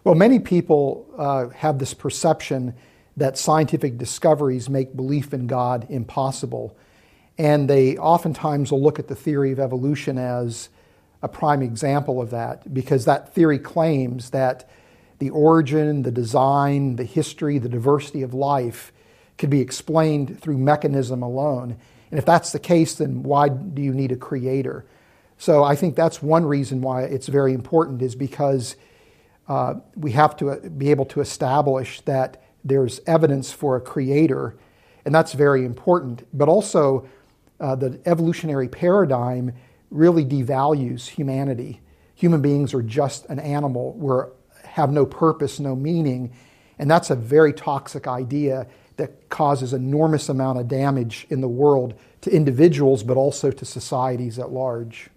Well, many people have this perception that scientific discoveries make belief in God impossible. And they oftentimes will look at the theory of evolution as a prime example of that, because that theory claims that the origin, the design, the history, the diversity of life can be explained through mechanism alone. And if that's the case, then why do you need a creator? So I think that's one reason why it's very important, is because we have to be able to establish that there's evidence for a creator, and that's very important. But also, the evolutionary paradigm really devalues humanity. Human beings are just an animal, have no purpose, no meaning, and that's a very toxic idea that causes enormous amount of damage in the world to individuals, but also to societies at large.